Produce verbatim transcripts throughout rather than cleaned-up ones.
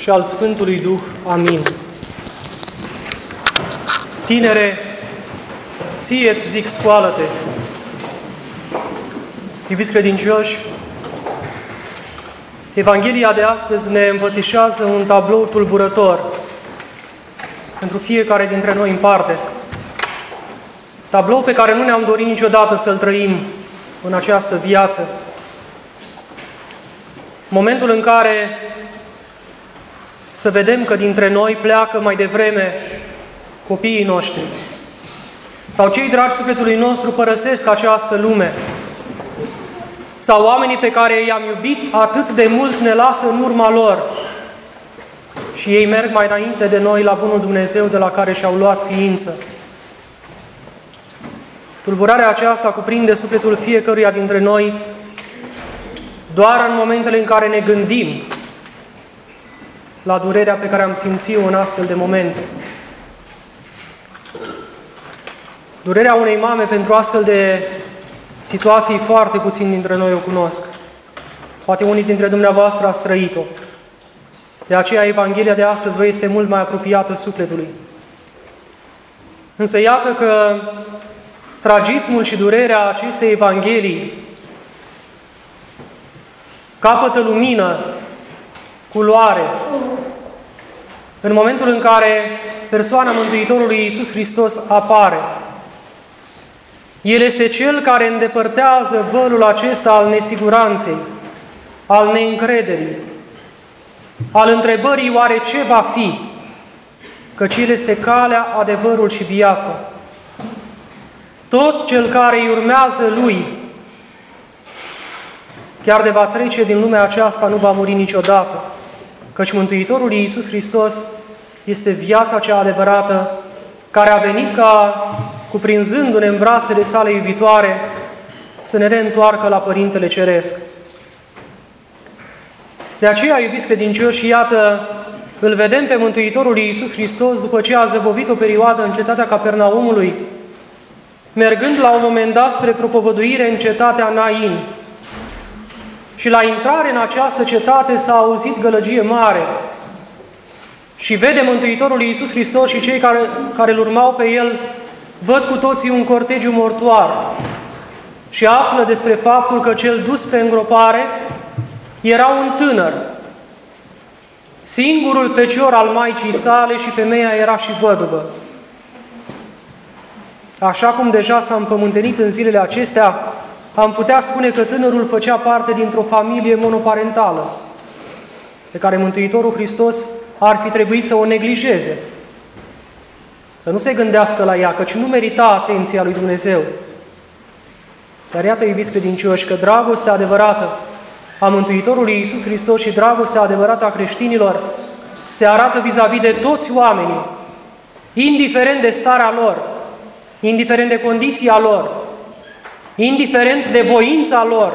și al Sfântului Duh. Amin. Tinere, ție-ți zic, scoală-te. Iubiți credincioși, Evanghelia de astăzi ne învățișează un tablou tulburător pentru fiecare dintre noi în parte. Tablou pe care nu ne-am dorit niciodată să-l trăim în această viață. Momentul în care să vedem că dintre noi pleacă mai devreme copiii noștri sau cei dragi sufletului nostru părăsesc această lume, sau oamenii pe care i-am iubit atât de mult ne lasă în urma lor și ei merg mai înainte de noi la bunul Dumnezeu de la care și-au luat ființă. Tulburarea aceasta cuprinde sufletul fiecăruia dintre noi doar în momentele în care ne gândim la durerea pe care am simțit-o în astfel de momente. Durerea unei mame pentru astfel de situații foarte puțini dintre noi o cunosc. Poate unii dintre dumneavoastră ați trăit-o. De aceea Evanghelia de astăzi vă este mult mai apropiată sufletului. Însă iată că tragismul și durerea acestei Evanghelii capătă lumină, culoare, în momentul în care persoana Mântuitorului Iisus Hristos apare. El este Cel care îndepărtează vălul acesta al nesiguranței, al neîncrederii, al întrebării oare ce va fi, căci El este calea, adevărul și viața. Tot cel care îi urmează Lui, chiar de va trece din lumea aceasta, nu va muri niciodată, căci Mântuitorul Iisus Hristos este viața cea adevărată, care a venit ca, cuprinzându-ne în brațele sale iubitoare, să ne reîntoarcă la Părintele Ceresc. De aceea, iubiți credincioși, iată, îl vedem pe Mântuitorul Iisus Hristos, după ce a zăbovit o perioadă în cetatea Capernaumului, mergând la un moment dat spre propovăduire în cetatea Nain. Și la intrare în această cetate s-a auzit gălăgie mare. Și vede Mântuitorul Iisus Hristos și cei care, care îl urmau pe El, văd cu toții un cortegiu mortuar și află despre faptul că cel dus spre îngropare era un tânăr, singurul fecior al maicii sale, și femeia era și văduvă. Așa cum deja s-a împământenit în zilele acestea, am putea spune că tânărul făcea parte dintr-o familie monoparentală, pe care Mântuitorul Hristos ar fi trebuit să o neglijeze, să nu se gândească la ea, căci nu merita atenția lui Dumnezeu. Dar iată, iubiți credincioși, că dragostea adevărată a Mântuitorului Iisus Hristos și dragostea adevărată a creștinilor se arată vis-a-vis de toți oamenii, indiferent de starea lor, indiferent de condiția lor, indiferent de voința lor.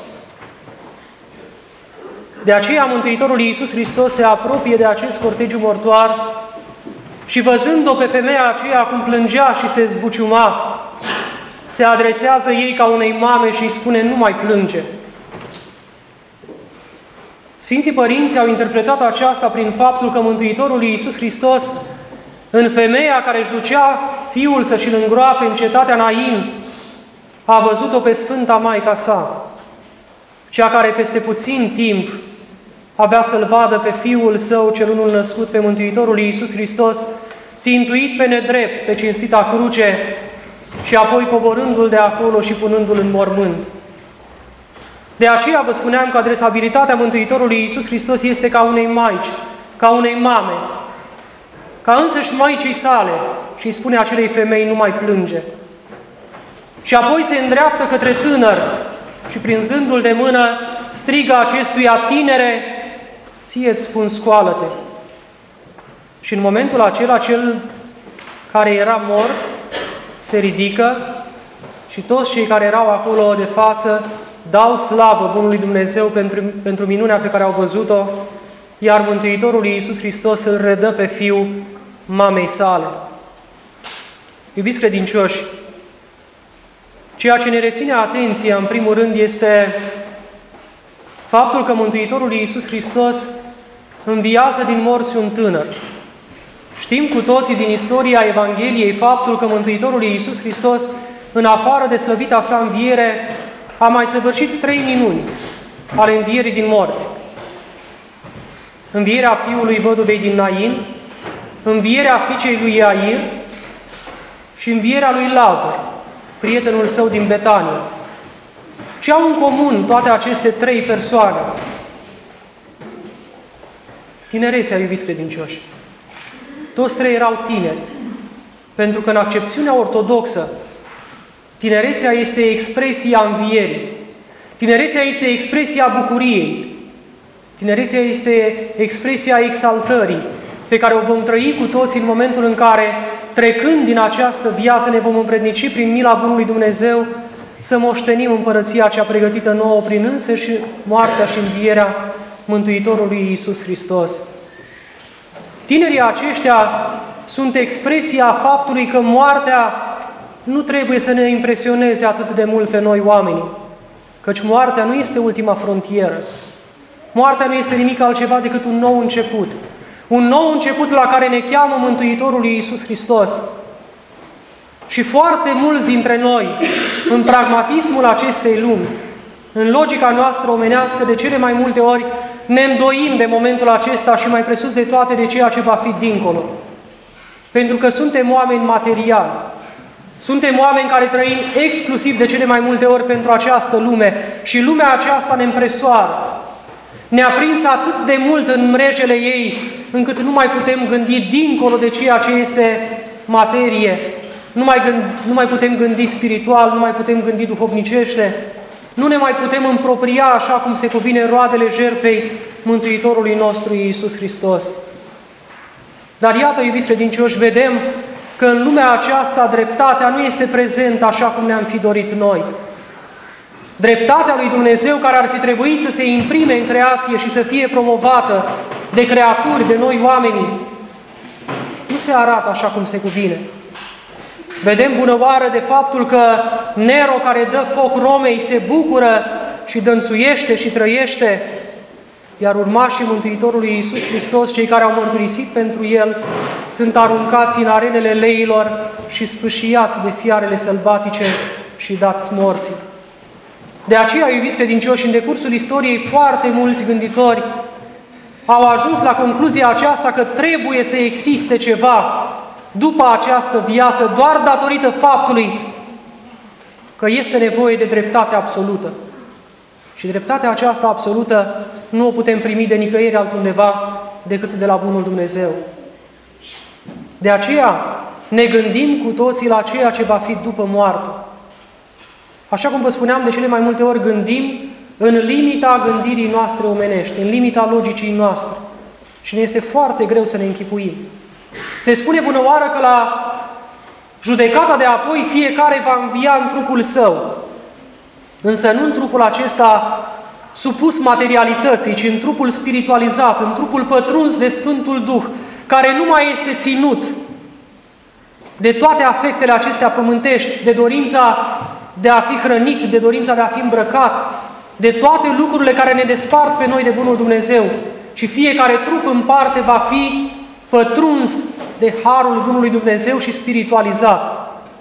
De aceea Mântuitorul Iisus Hristos se apropie de acest cortegiu mortoar și, văzând-o pe femeia aceea cum plângea și se zbuciuma, se adresează ei ca unei mame și îi spune: nu mai plânge. Sfinții Părinți au interpretat aceasta prin faptul că Mântuitorul Iisus Hristos, în femeia care își ducea Fiul să și-l îngroape în cetatea Nain, a văzut-o pe Sfânta Maica sa, cea care peste puțin timp avea să-L vadă pe Fiul Său, cel unul născut, pe Mântuitorul Iisus Hristos, țintuit pe nedrept, pe cinstita cruce, și apoi coborându-L de acolo și punându-L în mormânt. De aceea vă spuneam că adresabilitatea Mântuitorului Iisus Hristos este ca unei maici, ca unei mame, ca însăși maicii sale, și îi spune acelei femei: nu mai plânge. Și apoi se îndreaptă către tânăr și, prinzându-l de mână, strigă acestuia: tinere, ție-ți spun, scoală-te. Și în momentul acela, cel care era mort se ridică și toți cei care erau acolo de față dau slavă bunului Dumnezeu pentru, pentru minunea pe care au văzut-o, iar Mântuitorul Iisus Hristos îl redă pe Fiul mamei sale. Iubiți credincioși, ceea ce ne reține atenția, în primul rând, este faptul că Mântuitorul Iisus Hristos înviază din morți un tânăr. Știm cu toții din istoria Evangheliei faptul că Mântuitorul Iisus Hristos, în afară de slăvita sa înviere, a mai săvârșit trei minuni ale învierii din morți. Învierea fiului văduvei din Nain, învierea fiicei lui Iair și învierea lui Lazar, prietenul său din Betania. Ce au în comun toate aceste trei persoane? Tinerețea, iubiți credincioși. Toți trei erau tineri, pentru că în accepțiunea ortodoxă, tinerețea este expresia învierii. Tinerețea este expresia bucuriei. Tinerețea este expresia exaltării, pe care o vom trăi cu toții în momentul în care, trecând din această viață, ne vom învrednici prin mila Bunului Dumnezeu să moștenim împărăția cea pregătită nouă prin însăși moartea și învierea Mântuitorului Iisus Hristos. Tinerii aceștia sunt expresia faptului că moartea nu trebuie să ne impresioneze atât de mult pe noi oamenii, căci moartea nu este ultima frontieră. Moartea nu este nimic altceva decât un nou început. Un nou început la care ne cheamă Mântuitorul Iisus Hristos. Și foarte mulți dintre noi, în pragmatismul acestei lumi, în logica noastră omenească, de cele mai multe ori ne îndoim de momentul acesta și mai presus de toate de ceea ce va fi dincolo. Pentru că suntem oameni materiali. Suntem oameni care trăim exclusiv de cele mai multe ori pentru această lume și lumea aceasta ne împresoară. Ne-a prins atât de mult în mrejele ei, încât nu mai putem gândi dincolo de ceea ce este materie. Nu mai, gând, nu mai putem gândi spiritual, nu mai putem gândi duhovnicește. Nu ne mai putem împropria așa cum se cuvine roadele jertfei Mântuitorului nostru Iisus Hristos. Dar iată, iubiți credincioși, vedem că în lumea aceasta dreptatea nu este prezentă așa cum ne-am fi dorit noi. Dreptatea lui Dumnezeu, care ar fi trebuit să se imprime în creație și să fie promovată de creaturi, de noi oamenii, nu se arată așa cum se cuvine. Vedem bunăoară de faptul că Nero, care dă foc Romei, se bucură și dănțuiește și trăiește, iar urmașii Mântuitorului Iisus Hristos, cei care au mărturisit pentru El, sunt aruncați în arenele leilor și sfâșiați de fiarele sălbatice și dați morții. De aceea, iubiți credincioși, în decursul istoriei, foarte mulți gânditori au ajuns la concluzia aceasta că trebuie să existe ceva după această viață, doar datorită faptului că este nevoie de dreptate absolută. Și dreptatea aceasta absolută nu o putem primi de nicăieri altundeva decât de la Bunul Dumnezeu. De aceea ne gândim cu toții la ceea ce va fi după moarte. Așa cum vă spuneam, de cele mai multe ori gândim în limita gândirii noastre omenești, în limita logicii noastre. Și ne este foarte greu să ne închipuim. Se spune bunăoară că la judecata de apoi fiecare va învia în trupul său. Însă nu în trupul acesta supus materialității, ci în trupul spiritualizat, în trupul pătruns de Sfântul Duh, care nu mai este ținut de toate afectele acestea pământești, de dorința de a fi hrănit, de dorința de a fi îmbrăcat, de toate lucrurile care ne despart pe noi de Bunul Dumnezeu, ci fiecare trup în parte va fi pătruns de harul Bunului Dumnezeu și spiritualizat.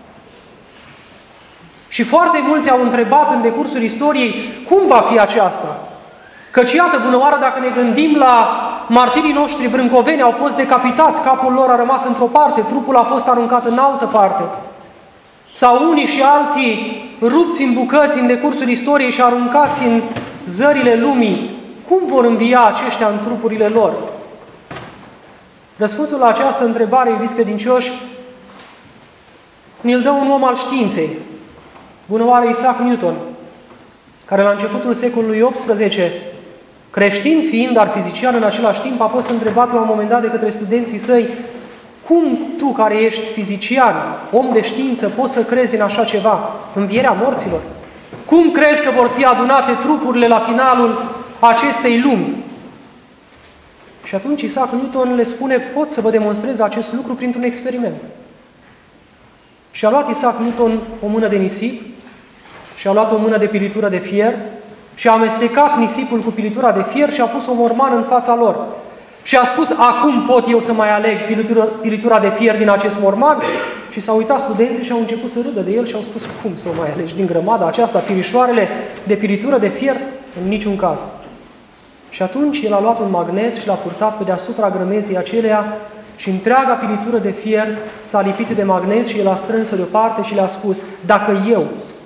Și foarte mulți au întrebat în decursul istoriei cum va fi aceasta. Căci iată, bunăoară, dacă ne gândim la martirii noștri brâncoveni, au fost decapitați, capul lor a rămas într-o parte, trupul a fost aruncat în altă parte. Sau unii și alții rupți în bucăți în decursul istoriei și aruncați în zările lumii. Cum vor învia aceștia în trupurile lor? Răspunsul la această întrebare, iubiți credincioși, ne-l dă un om al științei, bunăoară Isaac Newton, care la începutul secolului optsprezece, creștin fiind, dar fizician în același timp, a fost întrebat la un moment dat de către studenții săi: cum tu, care ești fizician, om de știință, poți să crezi în așa ceva, învierea morților? Cum crezi că vor fi adunate trupurile la finalul acestei lumi? Și atunci Isaac Newton le spune: pot să vă demonstrez acest lucru printr-un experiment. Și a luat Isaac Newton o mână de nisip și a luat o mână de pilitură de fier și a amestecat nisipul cu pilitura de fier și a pus o mormană în fața lor. Și a spus, acum pot eu să mai aleg pilitura, pilitura de fier din acest morman? Și s-au uitat studenții și au început să râdă de el și au spus, cum să o mai alegi din grămada aceasta, firișoarele de pilitură de fier? În niciun caz. Și atunci el a luat un magnet și l-a purtat pe deasupra grămezii aceleia și întreaga pilitură de fier s-a lipit de magnet și el a strâns-o deoparte și le-a spus, dacă eu,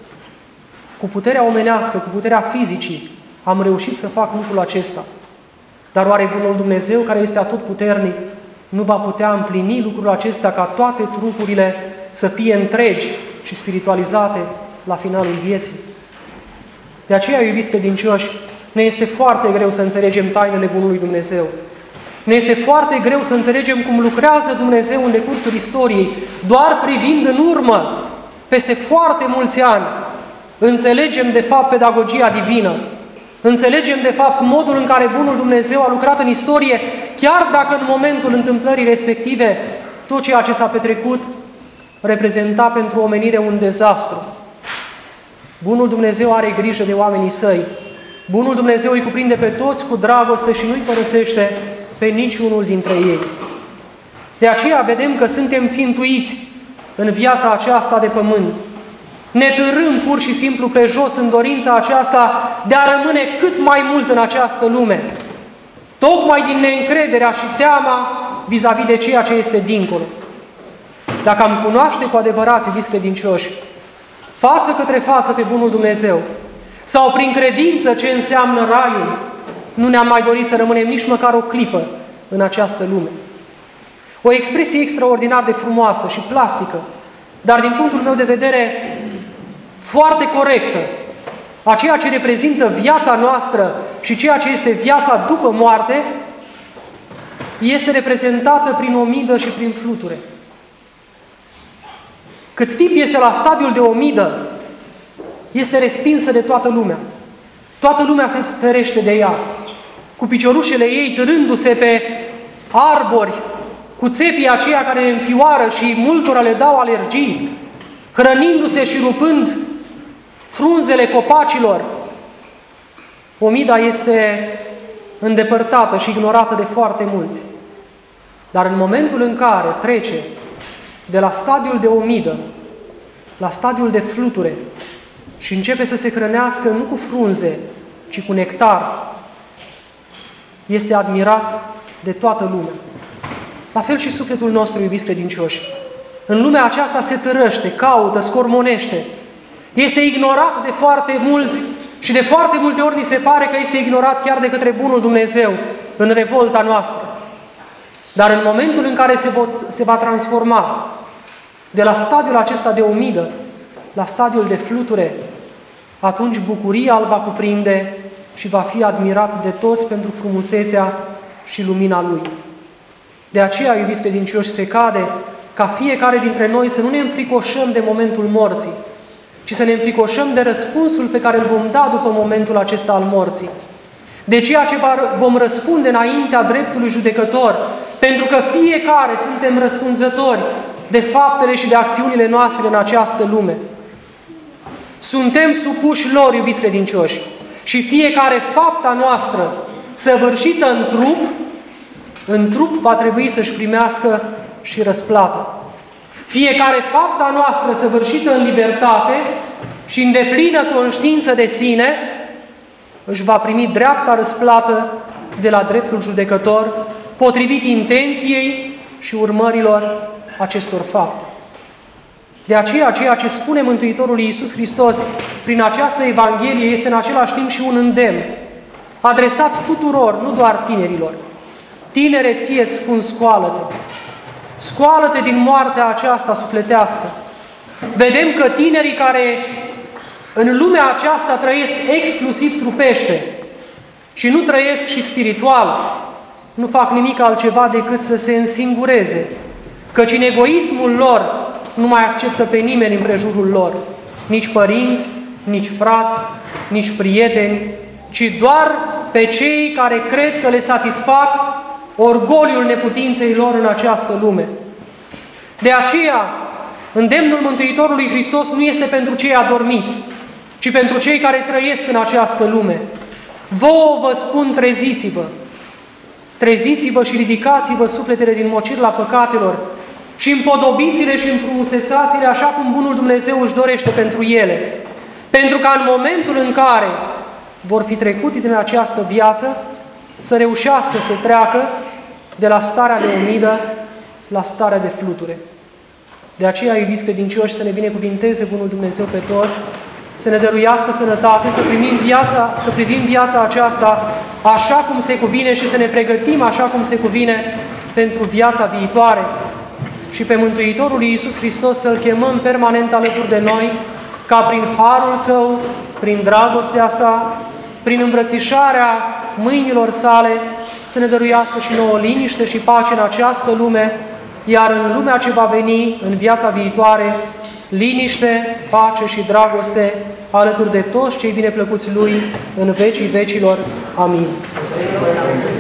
cu puterea omenească, cu puterea fizicii, am reușit să fac lucrul acesta, dar oare Bunul Dumnezeu, care este atotputernic, nu va putea împlini lucrul acesta ca toate trupurile să fie întregi și spiritualizate la finalul vieții? De aceea, iubiți credincioși, ne este foarte greu să înțelegem tainele Bunului Dumnezeu. Ne este foarte greu să înțelegem cum lucrează Dumnezeu în decursul istoriei, doar privind în urmă, peste foarte mulți ani, înțelegem de fapt pedagogia divină. Înțelegem de fapt modul în care Bunul Dumnezeu a lucrat în istorie, chiar dacă în momentul întâmplării respective tot ceea ce s-a petrecut reprezenta pentru omenire un dezastru. Bunul Dumnezeu are grijă de oamenii săi. Bunul Dumnezeu îi cuprinde pe toți cu dragoste și nu-i părăsește pe niciunul dintre ei. De aceea vedem că suntem țintuiți în viața aceasta de pământ. Ne târâm pur și simplu pe jos în dorința aceasta de a rămâne cât mai mult în această lume, tocmai din neîncrederea și teama vis-a-vis de ceea ce este dincolo. Dacă am cunoaște cu adevărat, iubiți credincioși, față către față pe Bunul Dumnezeu, sau prin credință ce înseamnă raiul, nu ne-am mai dorit să rămânem nici măcar o clipă în această lume. O expresie extraordinar de frumoasă și plastică, dar din punctul meu de vedere foarte corectă, a ceea ce reprezintă viața noastră și ceea ce este viața după moarte, este reprezentată prin omidă și prin fluture. Cât timp este la stadiul de omidă, este respinsă de toată lumea. Toată lumea se ferește de ea, cu piciorușele ei târându-se pe arbori, cu țepii aceia care le înfioară și multora le dau alergii, hrănindu-se și rupând frunzele copacilor. Omida este îndepărtată și ignorată de foarte mulți. Dar în momentul în care trece de la stadiul de omidă la stadiul de fluture și începe să se hrănească nu cu frunze, ci cu nectar, este admirat de toată lumea. La fel și sufletul nostru, iubiți credincioși. În lumea aceasta se târăște, caută, scormonește. Este ignorat de foarte mulți și de foarte multe ori ni se pare că este ignorat chiar de către Bunul Dumnezeu în revolta noastră. Dar în momentul în care se, se va transforma de la stadiul acesta de omidă la stadiul de fluture, atunci bucuria îl va cuprinde și va fi admirat de toți pentru frumusețea și lumina lui. De aceea, iubiți credincioși, se cade ca fiecare dintre noi să nu ne înfricoșăm de momentul morții, ci să ne înfricoșăm de răspunsul pe care îl vom da după momentul acesta al morții. De ceea ce vom răspunde înaintea dreptului judecător, pentru că fiecare suntem răspunzători de faptele și de acțiunile noastre în această lume. Suntem supuși lor, iubiți credincioși, și fiecare fapta noastră săvârșită în trup, în trup va trebui să-și primească și răsplată. Fiecare fapta noastră săvârșită în libertate și în deplină conștiință de sine își va primi dreapta răsplată de la dreptul judecător, potrivit intenției și urmărilor acestor fapte. De aceea, ceea ce spune Mântuitorul Iisus Hristos prin această Evanghelie este în același timp și un îndemn, adresat tuturor, nu doar tinerilor. Tinere, ție-ți spun, scoală-te. Scoală-te din moartea aceasta sufletească. Vedem că tinerii care în lumea aceasta trăiesc exclusiv trupește și nu trăiesc și spiritual, nu fac nimic altceva decât să se însingureze, căci în egoismul lor nu mai acceptă pe nimeni în prejurul lor, nici părinți, nici frați, nici prieteni, ci doar pe cei care cred că le satisfac orgoliul neputinței lor în această lume. De aceea, îndemnul Mântuitorului Hristos nu este pentru cei adormiți, ci pentru cei care trăiesc în această lume. Vouă vă spun, treziți-vă! treziți-vă și ridicați-vă sufletele din mocirla păcatelor și împodobiți-le și înfrumusețați-le așa cum bunul Dumnezeu își dorește pentru ele, pentru ca în momentul în care vor fi trecuti din această viață, să reușească să treacă de la starea de umidă la starea de fluture. De aceea, iubiți credincioși, să ne binecuvinteze bunul Dumnezeu pe toți, să ne dăruiască sănătate, să primim viața, să privim viața aceasta așa cum se cuvine și să ne pregătim așa cum se cuvine pentru viața viitoare. Și pe Mântuitorul Iisus Hristos să-L chemăm permanent alături de noi, ca prin harul Său, prin dragostea Sa, prin îmbrățișarea mâinilor Sale, să ne dăruiască și nouă liniște și pace în această lume, iar în lumea ce va veni, în viața viitoare, liniște, pace și dragoste alături de toți cei bineplăcuți Lui în vecii vecilor. Amin.